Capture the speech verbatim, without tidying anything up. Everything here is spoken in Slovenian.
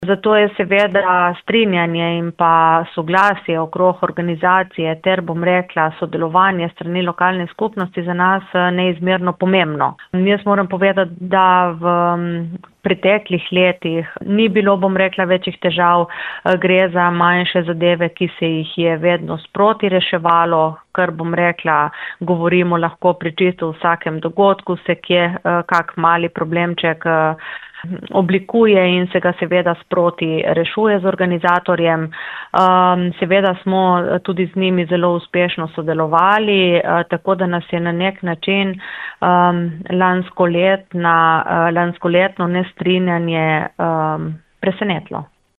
Zato je seveda strinjanje in pa soglasje okrog organizacije ter, bom rekla, sodelovanje strani lokalne skupnosti za nas neizmerno pomembno. Jaz moram povedati, da v preteklih letih ni bilo, bom rekla, večjih težav, gre za manjše zadeve, ki se jih je vedno sproti reševalo, kar, bom rekla, govorimo lahko pri čisto vsakem dogodku, se kje kak mali problemček oblikuje in se ga seveda sproti rešuje z organizatorjem. Seveda smo tudi z njimi zelo uspešno sodelovali, tako da nas je na nek način lanskoletna, lanskoletno nestrinjanje presenetilo.